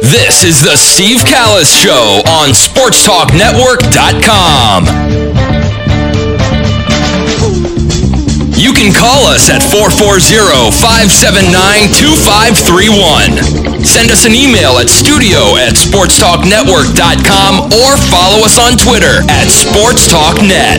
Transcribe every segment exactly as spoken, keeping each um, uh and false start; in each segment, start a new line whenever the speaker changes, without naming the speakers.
This is the Steve Callis Show on Sports Talk Network dot com. You can call us at four four zero, five seven nine, two five three one. Send us an email at studio at sports talk network dot com or follow us on Twitter at sports talk net.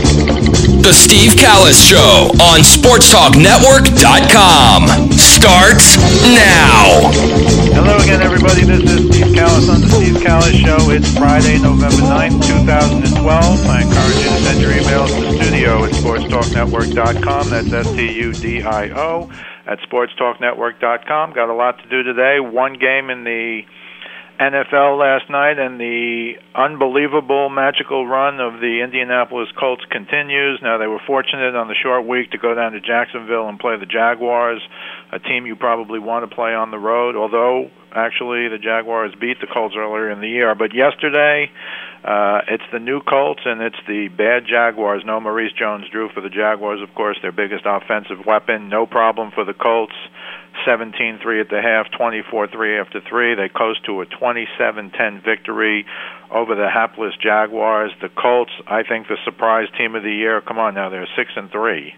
The Steve Callis Show on sports talk network dot com starts now.
Hello again, everybody. This is Steve Callis on the Steve Callis Show. It's Friday, November ninth, two thousand twelve. I encourage you to send your emails to studio at sports talk network dot com. That's S T U D I O at sports talk network dot com. Got a lot to do today. One game in the N F L last night, and the unbelievable magical run of the Indianapolis Colts continues. Now, they were fortunate on the short week to go down to Jacksonville and play the Jaguars, a team you probably want to play on the road, although actually the Jaguars beat the Colts earlier in the year. But yesterday, uh, it's the new Colts, and it's the bad Jaguars. No Maurice Jones-Drew for the Jaguars, of course, their biggest offensive weapon. No problem for the Colts. seventeen three at the half, twenty-four three after three. They coast to a twenty-seven ten victory over the hapless Jaguars. The Colts, I think, the surprise team of the year. Come on now, they're six and three.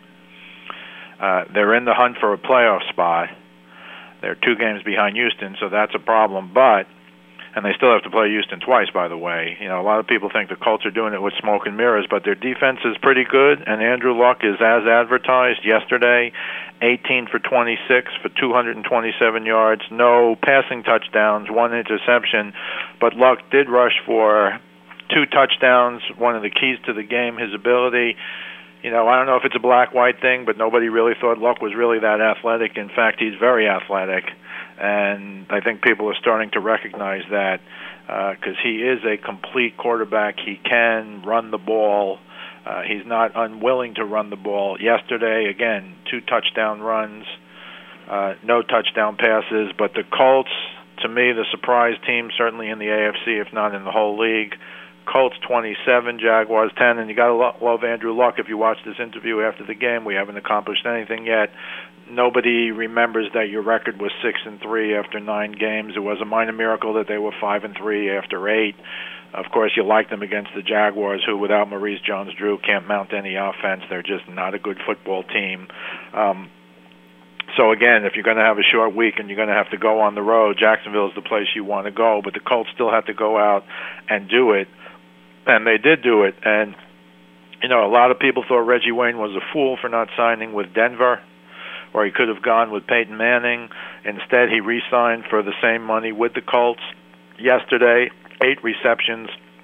Uh, they're in the hunt for a playoff spot. They're two games behind Houston, so that's a problem. But, and they still have to play Houston twice, by the way. You know, a lot of people think the Colts are doing it with smoke and mirrors, but their defense is pretty good, and Andrew Luck is as advertised yesterday. eighteen for twenty-six for two hundred twenty-seven yards, no passing touchdowns, one interception, but Luck did rush for two touchdowns. One of the keys to the game, his ability. You know, I don't know if it's a black-white thing, but nobody really thought Luck was really that athletic. In fact, he's very athletic, and I think people are starting to recognize that because uh, he is a complete quarterback. He can run the ball. Uh, he's not unwilling to run the ball. Yesterday, again, two touchdown runs, uh, no touchdown passes. But the Colts, to me, the surprise team, certainly in the A F C, if not in the whole league. Colts twenty-seven, Jaguars ten, and you got to love Andrew Luck. If you watch this interview after the game, we haven't accomplished anything yet. Nobody remembers that your record was six and three after nine games. It was a minor miracle that they were five and three after eight. Of course, you like them against the Jaguars, who, without Maurice Jones-Drew, can't mount any offense. They're just not a good football team. Um, so, again, if you're going to have a short week and you're going to have to go on the road, Jacksonville is the place you want to go. But the Colts still have to go out and do it, and they did do it. And, you know, a lot of people thought Reggie Wayne was a fool for not signing with Denver, or he could have gone with Peyton Manning. Instead, he re-signed for the same money with the Colts. Yesterday, eight receptions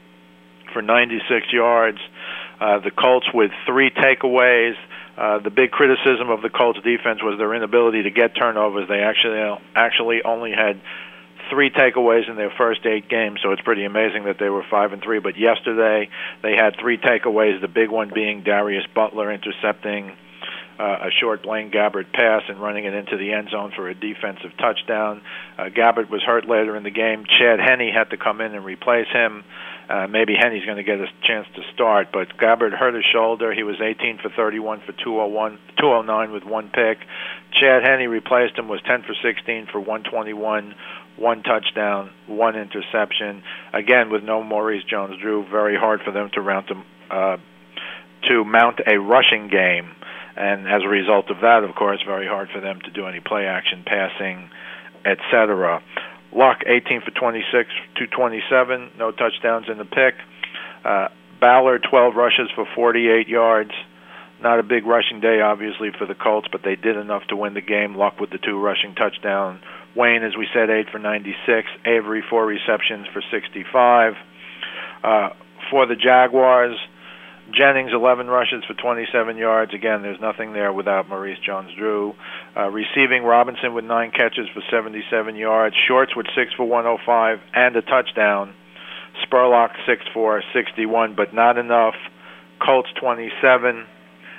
for ninety-six yards. Uh, the Colts with three takeaways. Uh, the big criticism of the Colts defense was their inability to get turnovers. They actually actually only had three takeaways in their first eight games, so it's pretty amazing that they were five and three. But yesterday they had three takeaways. The big one being Darius Butler intercepting Uh, a short Blaine Gabbert pass and running it into the end zone for a defensive touchdown. Uh, Gabbert was hurt later in the game. Chad Henne had to come in and replace him. Uh, maybe Henne's going to get a chance to start, but Gabbert hurt his shoulder. He was eighteen for thirty-one for two oh one, two oh nine with one pick. Chad Henne replaced him, was ten for sixteen for one twenty-one, one touchdown, one interception. Again, with no Maurice Jones-Drew, very hard for them to mount uh, to mount a rushing game. And as a result of that, of course, very hard for them to do any play-action passing, et cetera. Luck, eighteen for twenty-six, two twenty-seven, no touchdowns in the pick. Uh, Ballard, twelve rushes for forty-eight yards. Not a big rushing day, obviously, for the Colts, but they did enough to win the game. Luck with the two rushing touchdowns. Wayne, as we said, eight for ninety-six. Avery, four receptions for sixty-five. Uh, for the Jaguars, Jennings, eleven rushes for twenty-seven yards. Again, there's nothing there without Maurice Jones-Drew. Uh, receiving, Robinson with nine catches for seventy-seven yards. Shorts with six for one oh five and a touchdown. Spurlock, six for sixty-one, but not enough. Colts, twenty-seven.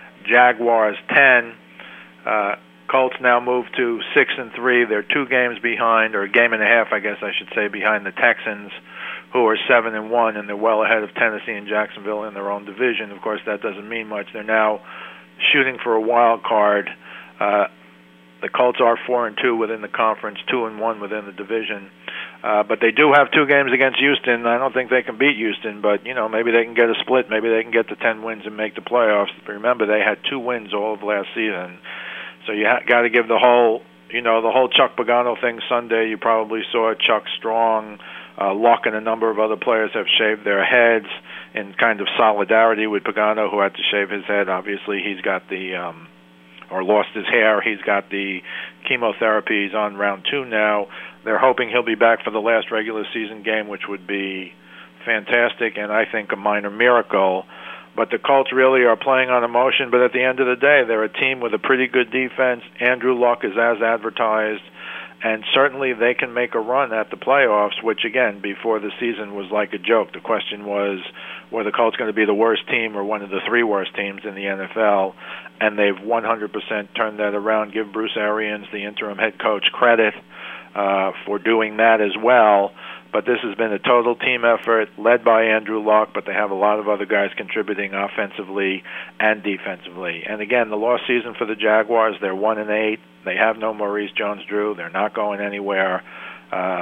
Jaguars, ten. Uh, Colts now move to six and three. They're two games behind, or a game and a half, I guess I should say, behind the Texans, who are seven and one, and they're well ahead of Tennessee and Jacksonville in their own division. Of course, that doesn't mean much. They're now shooting for a wild card. Uh, the Colts are four and two within the conference, two and one within the division. Uh, but they do have two games against Houston. I don't think they can beat Houston, but you know maybe they can get a split. Maybe they can get to ten wins and make the playoffs. But remember, they had two wins all of last season, so you ha- got to give the whole, you know, the whole Chuck Pagano thing Sunday. You probably saw Chuck Strong, uh, Luck, and a number of other players have shaved their heads in kind of solidarity with Pagano, who had to shave his head. Obviously, he's got the um, or lost his hair. He's got the chemotherapy. He's on round two now. They're hoping he'll be back for the last regular season game, which would be fantastic and I think a minor miracle. But the Colts really are playing on emotion, but at the end of the day, they're a team with a pretty good defense. Andrew Luck is as advertised, and certainly they can make a run at the playoffs, which, again, before the season was like a joke. The question was, were the Colts going to be the worst team or one of the three worst teams in the N F L? And they've one hundred percent turned that around. Give Bruce Arians, the interim head coach, credit uh, for doing that as well. But this has been a total team effort led by Andrew Luck, but they have a lot of other guys contributing offensively and defensively. And again, the lost season for the Jaguars, they're one and eight. They have no Maurice Jones-Drew. They're not going anywhere. Uh,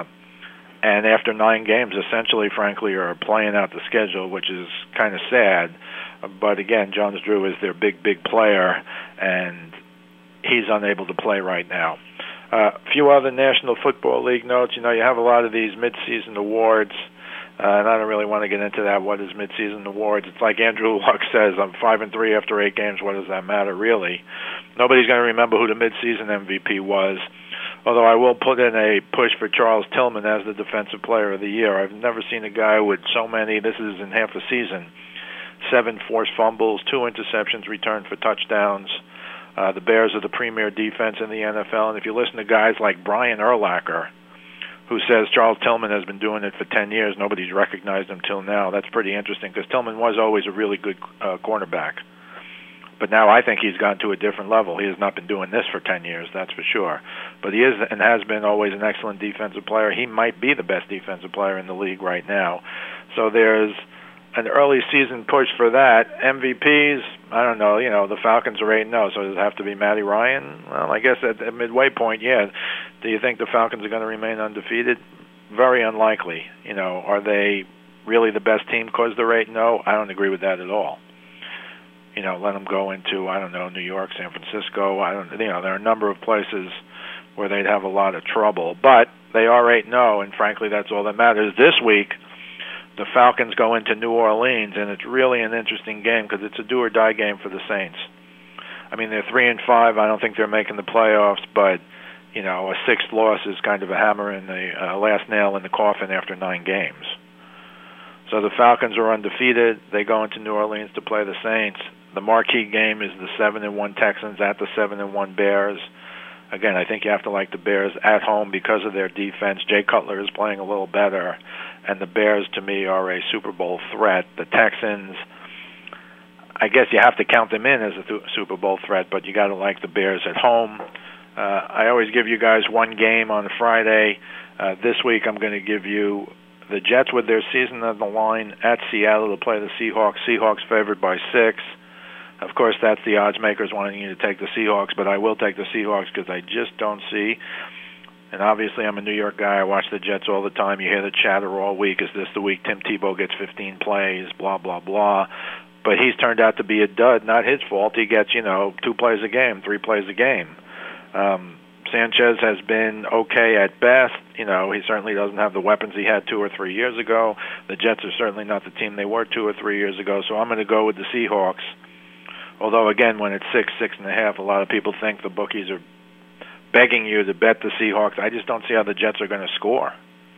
and after nine games, essentially, frankly, are playing out the schedule, which is kind of sad. But again, Jones-Drew is their big, big player, and he's unable to play right now. A uh, few other National Football League notes. You know, you have a lot of these mid-season awards, uh, and I don't really want to get into that. What is mid-season awards? It's like Andrew Luck says, I'm five and three after eight games. What does that matter, really? Nobody's going to remember who the mid-season M V P was, although I will put in a push for Charles Tillman as the Defensive Player of the Year. I've never seen a guy with so many, this is in half a season, seven forced fumbles, two interceptions returned for touchdowns. Uh, the Bears are the premier defense in the N F L, and if you listen to guys like Brian Urlacher, who says Charles Tillman has been doing it for ten years, nobody's recognized him till now, that's pretty interesting, because Tillman was always a really good uh, cornerback. But now I think he's gone to a different level. He has not been doing this for ten years, that's for sure. But he is and has been always an excellent defensive player. He might be the best defensive player in the league right now. So there's an early season push for that. M V Ps, I don't know, you know, the Falcons are eight and oh, so does it have to be Matty Ryan? Well, I guess at the midway point, yeah. Do you think the Falcons are going to remain undefeated? Very unlikely. You know, are they really the best team because they're eight and oh? I don't agree with that at all. You know, let them go into, I don't know, New York, San Francisco. I don't, you know, there are a number of places where they'd have a lot of trouble. But they are eight and oh, and frankly, that's all that matters. This week, the Falcons go into New Orleans, and it's really an interesting game because it's a do-or-die game for the Saints. I mean, they're three and five. I don't think they're making the playoffs, but you know, a sixth loss is kind of a hammer in the uh, last nail in the coffin after nine games. So the Falcons are undefeated. They go into New Orleans to play the Saints. The marquee game is the seven and one Texans at the seven and one Bears. Again, I think you have to like the Bears at home because of their defense. Jay Cutler is playing a little better, and the Bears, to me, are a Super Bowl threat. The Texans, I guess you have to count them in as a th- Super Bowl threat, but you got to like the Bears at home. Uh, I always give you guys one game on a Friday. Uh, this week I'm going to give you the Jets with their season on the line at Seattle to play the Seahawks. Seahawks favored by six. Of course, that's the odds makers wanting you to take the Seahawks, but I will take the Seahawks because I just don't see. And obviously, I'm a New York guy. I watch the Jets all the time. You hear the chatter all week. Is this the week Tim Tebow gets fifteen plays, blah, blah, blah. But he's turned out to be a dud. Not his fault. He gets, you know, two plays a game, three plays a game. Um, Sanchez has been okay at best. You know, he certainly doesn't have the weapons he had two or three years ago. The Jets are certainly not the team they were two or three years ago. So I'm going to go with the Seahawks. Although, again, when it's six, six and a half, a lot of people think the bookies are begging you to bet the Seahawks. I just don't see how the Jets are going to score.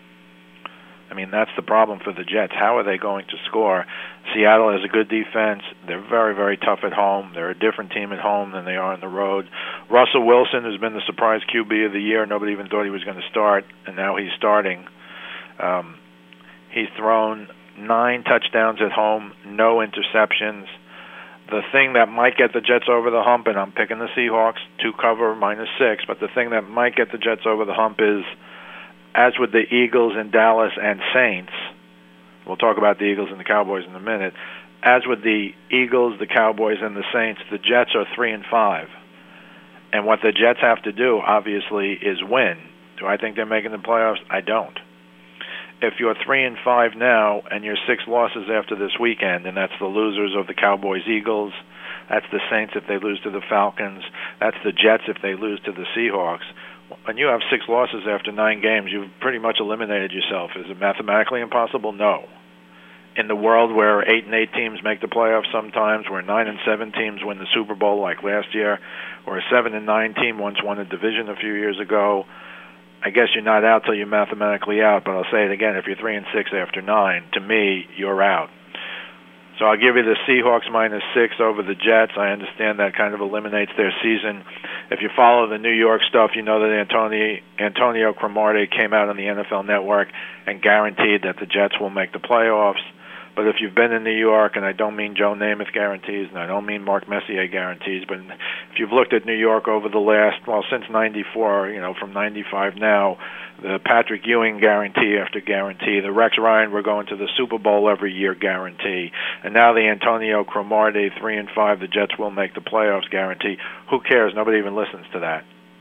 I mean, that's the problem for the Jets. How are they going to score? Seattle has a good defense. They're very, very tough at home. They're a different team at home than they are on the road. Russell Wilson has been the surprise Q B of the year. Nobody even thought he was going to start, and now he's starting. Um, he's thrown nine touchdowns at home, no interceptions. The thing that might get the Jets over the hump, and I'm picking the Seahawks to cover minus six, but the thing that might get the Jets over the hump is, as with the Eagles and Dallas and Saints, we'll talk about the Eagles and the Cowboys in a minute, as with the Eagles, the Cowboys, and the Saints, the Jets are three and five. And what the Jets have to do, obviously, is win. Do I think they're making the playoffs? I don't. If you're three and five now, and you're six losses after this weekend, and that's the losers of the Cowboys, Eagles, that's the Saints if they lose to the Falcons, that's the Jets if they lose to the Seahawks. When you have six losses after nine games, you've pretty much eliminated yourself. Is it mathematically impossible? No. In the world where eight and eight teams make the playoffs sometimes, where nine and seven teams win the Super Bowl like last year, or a seven and nine team once won a division a few years ago, I guess you're not out till you're mathematically out. But I'll say it again: if you're three and six after nine, to me, you're out. So I'll give you the Seahawks minus six over the Jets. I understand that kind of eliminates their season. If you follow the New York stuff, you know that Antonio, Antonio Cromartie came out on the N F L Network and guaranteed that the Jets will make the playoffs. But if you've been in New York, and I don't mean Joe Namath guarantees, and I don't mean Mark Messier guarantees, but if you've looked at New York over the last, well, since ninety-four, you know, from ninety-five now, the Patrick Ewing guarantee after guarantee, the Rex Ryan, we're going to the Super Bowl every year guarantee, and now the Antonio Cromartie, three and five, the Jets will make the playoffs guarantee. Who cares? Nobody even listens to that.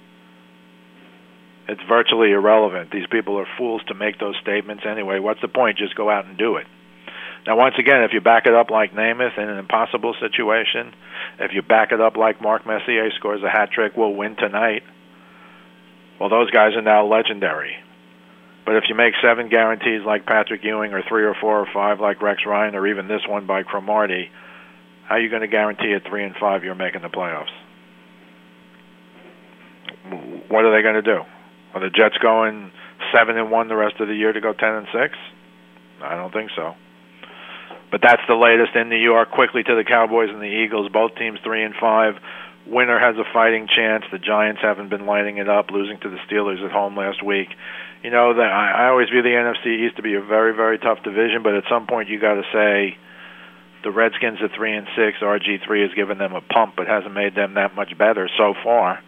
It's virtually irrelevant. These people are fools to make those statements anyway. What's the point? Just go out and do it. Now, once again, if you back it up like Namath in an impossible situation, if you back it up like Mark Messier scores a hat trick, we'll win tonight, well, those guys are now legendary. But if you make seven guarantees like Patrick Ewing, or three or four or five like Rex Ryan, or even this one by Cromartie, how are you going to guarantee at three and five you're making the playoffs? What are they going to do? Are the Jets going seven and one the rest of the year to go ten and six? I don't think so. But that's the latest in New York. Quickly to the Cowboys and the Eagles, both teams three and five. Winner has a fighting chance. The Giants haven't been lighting it up, losing to the Steelers at home last week. You know, that I, I always view the N F C East to be a very, very tough division, but at some point you got to say the Redskins at three and six, R G three has given them a pump, but hasn't made them that much better so far.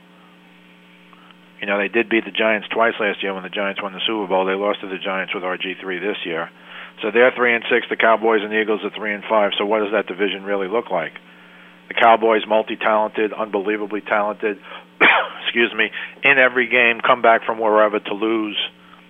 You know, they did beat the Giants twice last year when the Giants won the Super Bowl. They lost to the Giants with R G three this year. So they're three and six. The Cowboys and the Eagles are three and five. So what does that division really look like? The Cowboys, multi-talented, unbelievably talented. excuse me, in every game, come back from wherever to lose.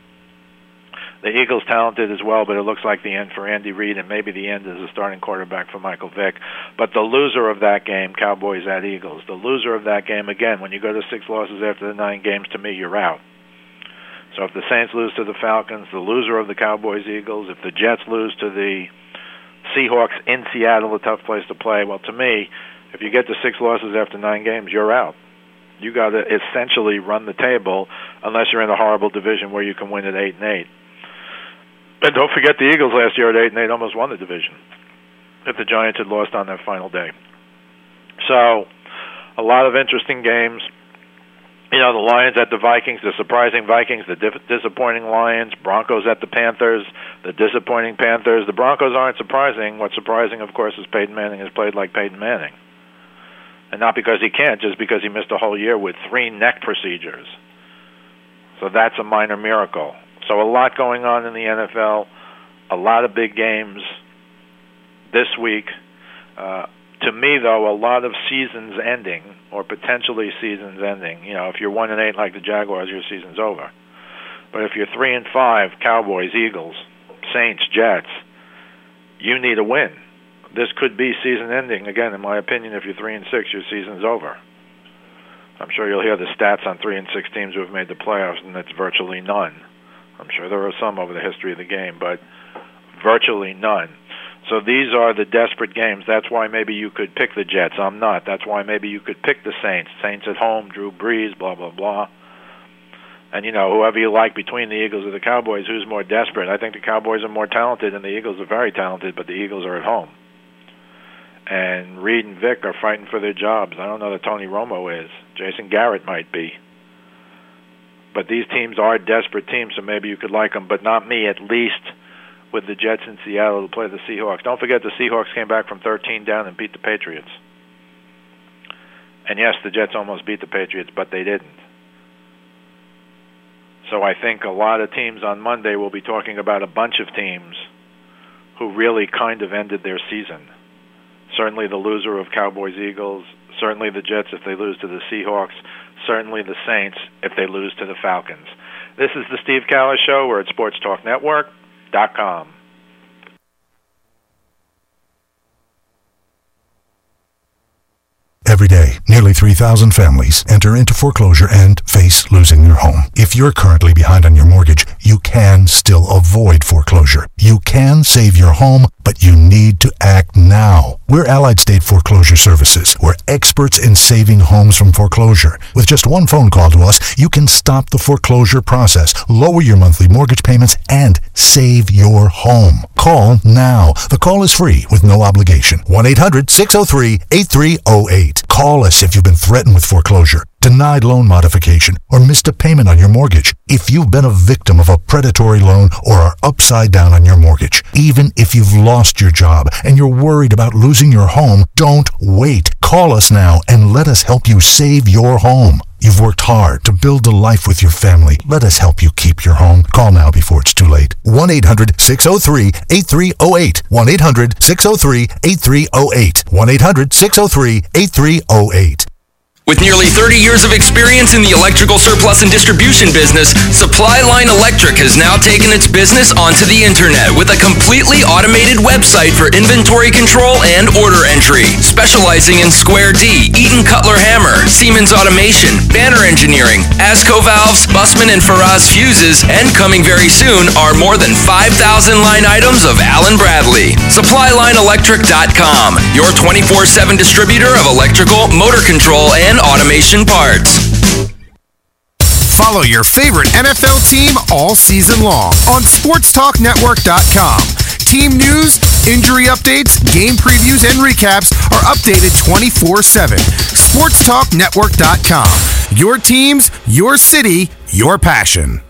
The Eagles talented as well, but it looks like the end for Andy Reid, and maybe the end as a starting quarterback for Michael Vick. But the loser of that game, Cowboys at Eagles, the loser of that game, again, when you go to six losses after the nine games, to me, you're out. So if the Saints lose to the Falcons, the loser of the Cowboys-Eagles, if the Jets lose to the Seahawks in Seattle, a tough place to play, well, to me, if you get to six losses after nine games, you're out. You got to essentially run the table, unless you're in a horrible division where you can win at eight and eight. And don't forget the Eagles last year at eight and eight almost won the division if the Giants had lost on that final day. So, a lot of interesting games. You know, the Lions at the Vikings, the surprising Vikings, the dif- disappointing Lions, Broncos at the Panthers, the disappointing Panthers. The Broncos aren't surprising. What's surprising, of course, is Peyton Manning has played like Peyton Manning. And not because he can't, just because he missed a whole year with three neck procedures. So that's a minor miracle. So a lot going on in the N F L, a lot of big games this week. Uh, to me, though, a lot of seasons ending, or potentially seasons ending. You know, if you're one and eight like the Jaguars, your season's over. But if you're three and five, Cowboys, Eagles, Saints, Jets, you need a win. This could be season ending. Again, in my opinion, if you're three and six, your season's over. I'm sure you'll hear the stats on three and six teams who have made the playoffs, and it's virtually none. I'm sure there are some over the history of the game, but virtually none. So these are the desperate games. That's why maybe you could pick the Jets. I'm not. That's why maybe you could pick the Saints. Saints at home, Drew Brees, blah, blah, blah. And, you know, whoever you like between the Eagles or the Cowboys, who's more desperate? I think the Cowboys are more talented, and the Eagles are very talented, but the Eagles are at home. And Reed and Vic are fighting for their jobs. I don't know that Tony Romo is. Jason Garrett might be. But these teams are desperate teams, so maybe you could like them, but not me, at least with the Jets in Seattle to play the Seahawks. Don't forget the Seahawks came back from thirteen down and beat the Patriots. And yes, the Jets almost beat the Patriots, but they didn't. So I think a lot of teams on Monday will be talking about a bunch of teams who really kind of ended their season. Certainly the loser of Cowboys-Eagles, certainly the Jets if they lose to the Seahawks, certainly the Saints if they lose to the Falcons. This is the Steve Callis Show. We're at sports talk network dot com.
Every day, nearly three thousand families enter into foreclosure and face losing their home. If you're currently behind on your mortgage, you can still avoid foreclosure. You can save your home, but you need to act now. We're Allied State Foreclosure Services. We're experts in saving homes from foreclosure. With just one phone call to us, you can stop the foreclosure process, lower your monthly mortgage payments, and save your home. Call now. The call is free with no obligation. one eight hundred six oh three eight three oh eight. Call us if you've been threatened with foreclosure, denied loan modification, or missed a payment on your mortgage. If you've been a victim of a predatory loan or are upside down on your mortgage, even if you've lost your job and you're worried about losing your home, don't wait. Call us now and let us help you save your home. You've worked hard to build a life with your family. Let us help you keep your home. Call now before it's too late. one eight hundred six oh three eight three oh eight. one eight hundred six oh three eight three oh eight. one eight hundred six oh three eight three oh eight.
With nearly thirty years of experience in the electrical surplus and distribution business, Supply Line Electric has now taken its business onto the internet with a completely automated website for inventory control and order entry. Specializing in Square D, Eaton Cutler Hammer, Siemens Automation, Banner Engineering, ASCO Valves, Bussman and Faraz Fuses, and coming very soon are more than five thousand line items of Allen Bradley. Supply Line Electric dot com, your twenty-four seven distributor of electrical, motor control, and automation parts.
Follow your favorite N F L team all season long on sports talk network dot com. Team news, injury updates, game previews, and recaps are updated twenty-four seven. sports talk network dot com. Your teams, your city, your passion.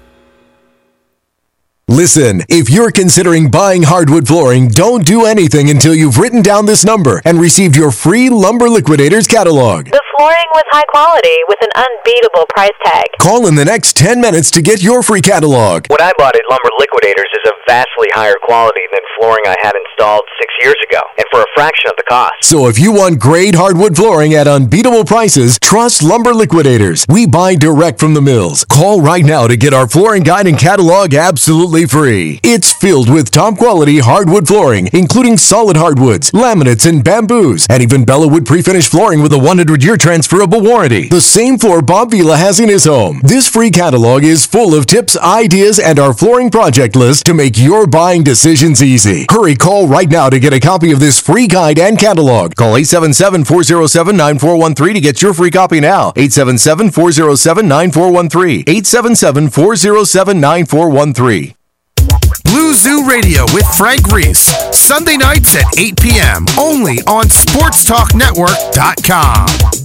Listen, if you're considering buying hardwood flooring, don't do anything until you've written down this number and received your free Lumber Liquidators catalog.
The flooring was high quality with an unbeatable price tag.
Call in the next ten minutes to get your free catalog.
What I bought at Lumber Liquidators is of vastly higher quality than flooring I had installed six years ago, and for a fraction of the cost.
So if you want great hardwood flooring at unbeatable prices, trust Lumber Liquidators. We buy direct from the mills. Call right now to get our flooring guide and catalog absolutely free. It's filled with top quality hardwood flooring, including solid hardwoods, laminates, and bamboos, and even Bellawood pre-finished flooring with a one hundred year transferable warranty. The same floor Bob Vila has in his home. This free catalog is full of tips, ideas, and our flooring project list to make your buying decisions easy. Hurry, call right now to get a copy of this free guide and catalog. Call eight seven seven, four oh seven, nine four one three to get your free copy now. eight seven seven, four oh seven, nine four one three. eight seven seven, four oh seven, nine four one three.
Blue Zoo Radio with Frank Reese. Sunday nights at eight p.m. only on sports talk network dot com.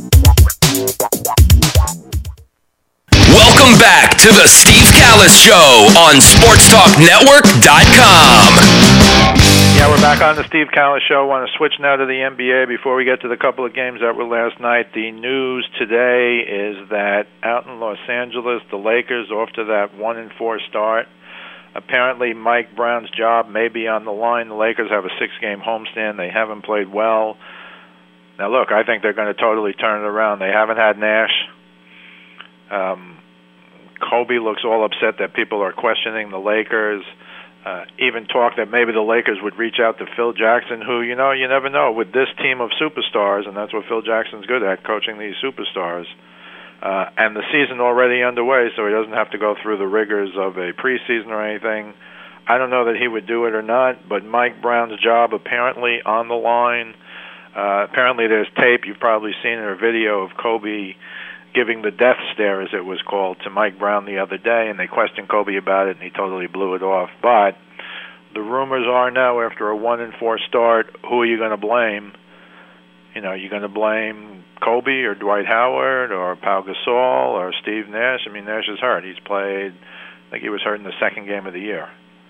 Welcome back to the Steve Callis Show on sports talk network dot com.
Yeah, we're back on the Steve Callis Show. I want to switch now to the N B A before we get to the couple of games that were last night. The news today is that out in Los Angeles, the Lakers, off to that one and four start. Apparently, Mike Brown's job may be on the line. The Lakers have a six-game homestand. They haven't played well. Now, look, I think they're going to totally turn it around. They haven't had Nash. Um, Kobe looks all upset that people are questioning the Lakers. Uh, even talk that maybe the Lakers would reach out to Phil Jackson, who, you know, you never know. With this team of superstars, and that's what Phil Jackson's good at, coaching these superstars, Uh, and the season already underway, so he doesn't have to go through the rigors of a preseason or anything. I don't know that he would do it or not, but Mike Brown's job apparently on the line. Uh, apparently there's tape, you've probably seen it, or video of Kobe giving the death stare, as it was called, to Mike Brown the other day, and they questioned Kobe about it, and he totally blew it off. But the rumors are now, after a one and four start, who are you going to blame? You know, you're going to blame Kobe or Dwight Howard or Pau Gasol or Steve Nash. I mean, Nash is hurt. He's played, I think he was hurt in the second game of the year.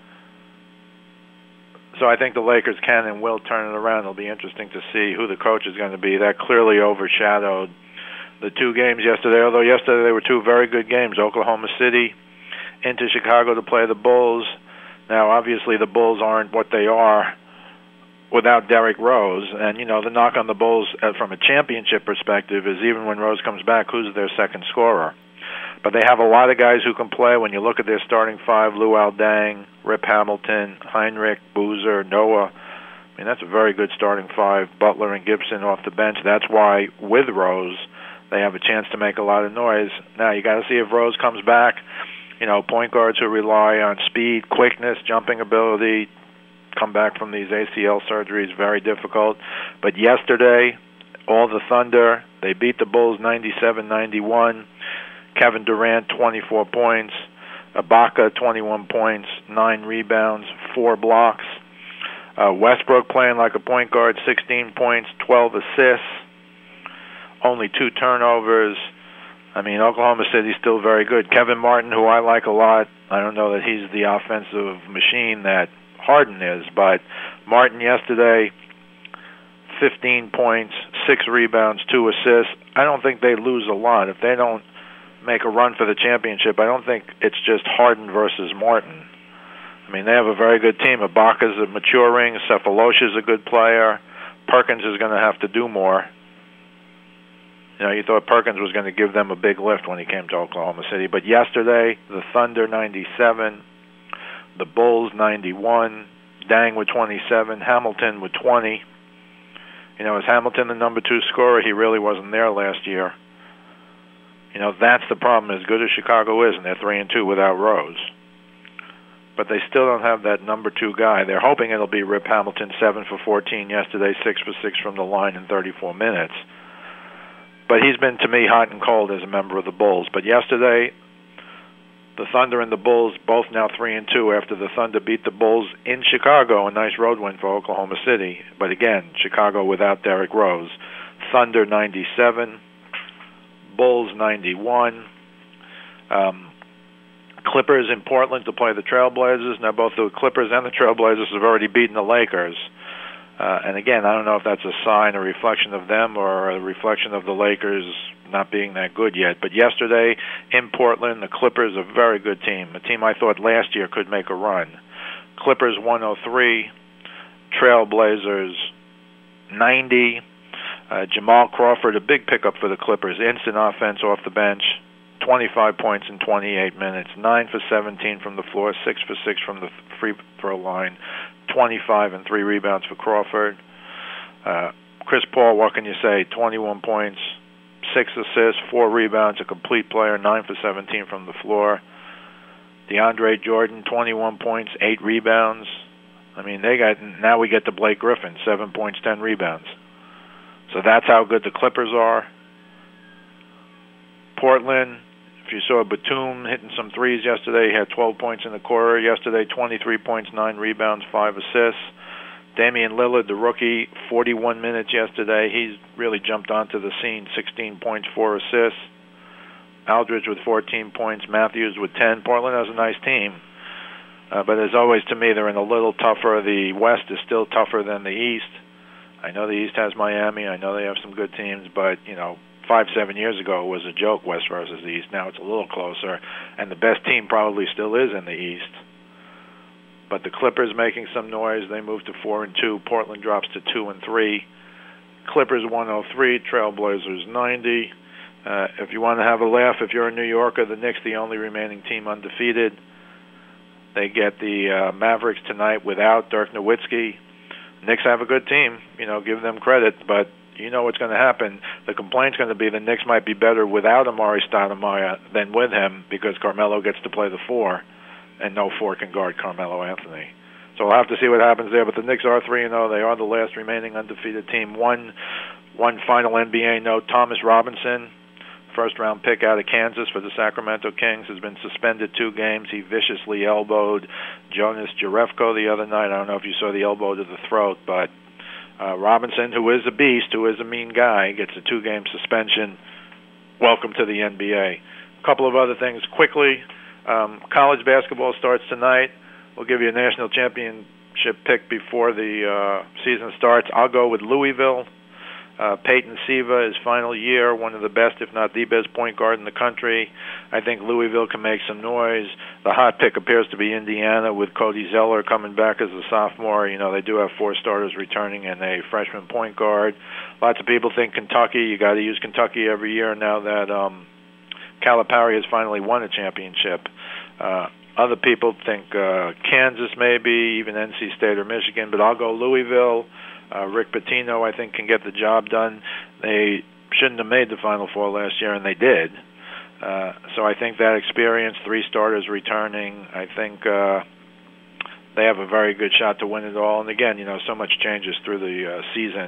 So I think the Lakers can and will turn it around. It'll be interesting to see who the coach is going to be. That clearly overshadowed the two games yesterday, although yesterday they were two very good games. Oklahoma City into Chicago to play the Bulls. Now, obviously, the Bulls aren't what they are without Derrick Rose. And, you know, the knock on the Bulls uh, from a championship perspective is even when Rose comes back, who's their second scorer? But they have a lot of guys who can play. When you look at their starting five, Luol Deng, Rip Hamilton, Heinrich, Boozer, Noah, I mean, that's a very good starting five. Butler and Gibson off the bench. That's why, with Rose, they have a chance to make a lot of noise. Now, you got to see if Rose comes back. You know, point guards who rely on speed, quickness, jumping ability, come back from these A C L surgeries, very difficult. But yesterday, all the Thunder, they beat the Bulls ninety-seven ninety-one. Kevin Durant, twenty-four points. Ibaka, twenty-one points, nine rebounds, four blocks. Uh, Westbrook playing like a point guard, sixteen points, twelve assists, only two turnovers. I mean, Oklahoma City's still very good. Kevin Martin, who I like a lot, I don't know that he's the offensive machine that Harden is, but Martin yesterday, fifteen points, six rebounds, two assists. I don't think they lose a lot. If they don't make a run for the championship, I don't think it's just Harden versus Martin. I mean, they have a very good team. Ibaka's a maturing. Cephalosha's a good player. Perkins is going to have to do more. You know, you thought Perkins was going to give them a big lift when he came to Oklahoma City. But yesterday, the Thunder ninety-seven, the Bulls ninety-one, Dang with twenty-seven, Hamilton with twenty. You know, is Hamilton the number two scorer? He really wasn't there last year. You know, that's the problem. As good as Chicago is, and they're three and two without Rose. But they still don't have that number two guy. They're hoping it'll be Rip Hamilton, seven for fourteen yesterday, six for six from the line in thirty-four minutes. But he's been, to me, hot and cold as a member of the Bulls. But yesterday, the Thunder and the Bulls both now three and two after the Thunder beat the Bulls in Chicago. A nice road win for Oklahoma City. But again, Chicago without Derrick Rose. Thunder ninety-seven, Bulls ninety-one. Um, Clippers in Portland to play the Trailblazers. Now both the Clippers and the Trailblazers have already beaten the Lakers. Uh, and again, I don't know if that's a sign, a reflection of them, or a reflection of the Lakers not being that good yet. But yesterday in Portland, the Clippers, a very good team, a team I thought last year could make a run. Clippers one oh three, Trailblazers ninety. Uh, Jamal Crawford, a big pickup for the Clippers, instant offense off the bench, twenty-five points in twenty-eight minutes, nine for seventeen from the floor, six for six from the free throw line, twenty-five and three rebounds for Crawford. Uh, Chris Paul, what can you say? twenty-one points, six assists, four rebounds, a complete player, nine for seventeen from the floor. DeAndre Jordan, twenty-one points, eight rebounds. I mean, they got now we get to Blake Griffin, seven points, ten rebounds. So that's how good the Clippers are. Portland, if you saw Batum hitting some threes yesterday, he had twelve points in the quarter. Yesterday, twenty-three points, nine rebounds, five assists. Damian Lillard, the rookie, forty-one minutes yesterday. He's really jumped onto the scene, sixteen points, four assists. Aldridge with fourteen points, Matthews with ten. Portland has a nice team. Uh, but as always, to me, they're in a little tougher. The West is still tougher than the East. I know the East has Miami. I know they have some good teams, but, you know, five, seven years ago it was a joke, West versus the East. Now it's a little closer, and the best team probably still is in the East. But the Clippers making some noise. They move to four and two. Portland drops to two and three. Clippers one oh three, Trailblazers ninety. Uh, if you want to have a laugh, if you're a New Yorker, the Knicks, the only remaining team undefeated. They get the uh, Mavericks tonight without Dirk Nowitzki. Knicks have a good team. You know, give them credit, but you know what's going to happen. The complaint's going to be the Knicks might be better without Amari Stoudemire than with him because Carmelo gets to play the four, and no four can guard Carmelo Anthony. So we'll have to see what happens there. But the Knicks are three and oh. They are the last remaining undefeated team. One, one final N B A note, Thomas Robinson, first-round pick out of Kansas for the Sacramento Kings, has been suspended two games. He viciously elbowed Jonas Jerebko the other night. I don't know if you saw the elbow to the throat, but uh, Robinson, who is a beast, who is a mean guy, gets a two-game suspension. Welcome to the N B A. A couple of other things quickly. Um, college basketball starts tonight. We'll give you a national championship pick before the uh, season starts. I'll go with Louisville. Uh, Peyton Siva, his final year, one of the best, if not the best, point guard in the country. I think Louisville can make some noise. The hot pick appears to be Indiana with Cody Zeller coming back as a sophomore. You know, they do have four starters returning and a freshman point guard. Lots of people think Kentucky. You got to use Kentucky every year now that um, Calipari has finally won a championship. Uh, other people think uh, Kansas maybe, even N C State or Michigan, but I'll go Louisville. Uh, Rick Pitino, I think, can get the job done. They shouldn't have made the Final Four last year, and they did. Uh, so I think that experience, three starters returning, I think uh, they have a very good shot to win it all. And again, you know, so much changes through the uh, season.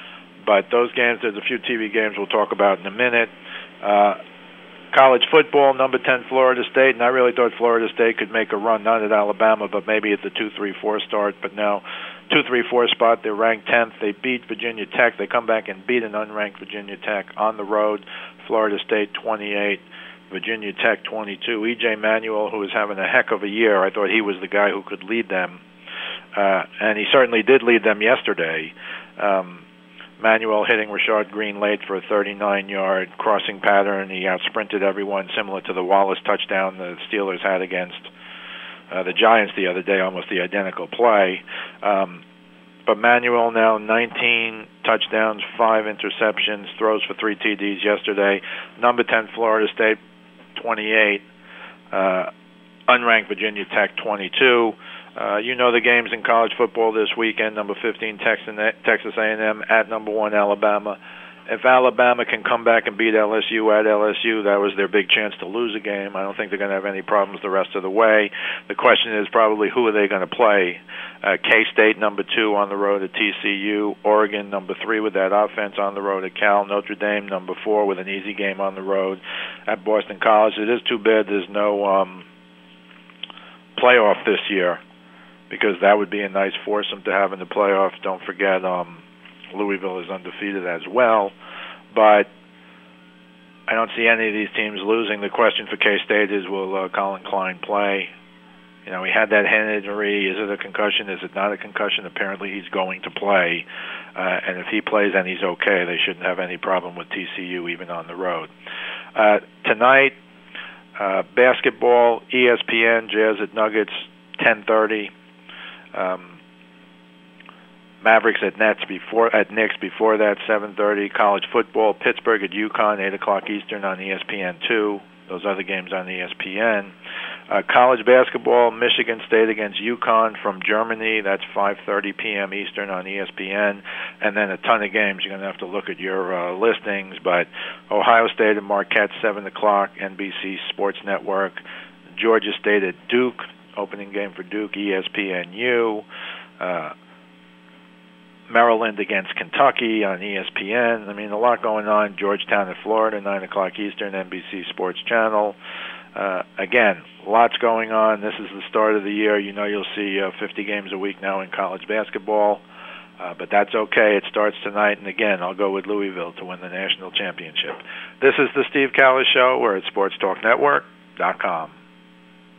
But those games, there's a few T V games we'll talk about in a minute. Uh, college football, number ten, Florida State, and I really thought Florida State could make a run, not at Alabama, but maybe at the two three four start. But now, two three four spot, they're ranked tenth. They beat Virginia Tech. They come back and beat an unranked Virginia Tech on the road. Florida State twenty-eight, Virginia Tech twenty-two. E J Manuel, who is having a heck of a year, I thought he was the guy who could lead them. Uh, and he certainly did lead them yesterday. Um, Manuel hitting Rashard Green late for a thirty-nine-yard crossing pattern. He out-sprinted everyone, similar to the Wallace touchdown the Steelers had against uh, the Giants the other day, almost the identical play. Um, but Manuel now nineteen touchdowns, five interceptions, throws for three T Ds yesterday. Number ten, Florida State, twenty-eight. Uh, unranked Virginia Tech, twenty-two. Uh, you know the games in college football this weekend. Number fifteen, Texas A and M at number one, Alabama. If Alabama can come back and beat L S U at L S U, that was their big chance to lose a game. I don't think they're going to have any problems the rest of the way. The question is probably who are they going to play? Uh, K-State, number two, on the road at T C U. Oregon, number three, with that offense on the road at Cal. Notre Dame, number four, with an easy game on the road at Boston College. It is too bad there's no um, playoff this year, because that would be a nice foursome to have in the playoffs. Don't forget, um, Louisville is undefeated as well. But I don't see any of these teams losing. The question for K-State is, will uh, Colin Klein play? You know, he had that hand injury. Is it a concussion? Is it not a concussion? Apparently he's going to play. Uh, and if he plays and he's okay, they shouldn't have any problem with T C U, even on the road. Uh, tonight, uh, basketball, E S P N, Jazz at Nuggets, ten thirty. Um, Mavericks at Nets before at Knicks before that, seven thirty. College football, Pittsburgh at UConn, eight o'clock Eastern on E S P N two. Those other games on E S P N. Uh, college basketball, Michigan State against UConn from Germany. That's five thirty p.m. Eastern on E S P N. And then a ton of games. You're going to have to look at your uh, listings. But Ohio State and Marquette, seven o'clock, N B C Sports Network. Georgia State at Duke, opening game for Duke, E S P N U. Uh, Maryland against Kentucky on E S P N. I mean, a lot going on. Georgetown at Florida, nine o'clock Eastern, N B C Sports Channel. Uh, again, lots going on. This is the start of the year. You know you'll see uh, fifty games a week now in college basketball. Uh, but that's okay. It starts tonight. And again, I'll go with Louisville to win the national championship. This is the Steve Callis Show. We're at sports talk network dot com.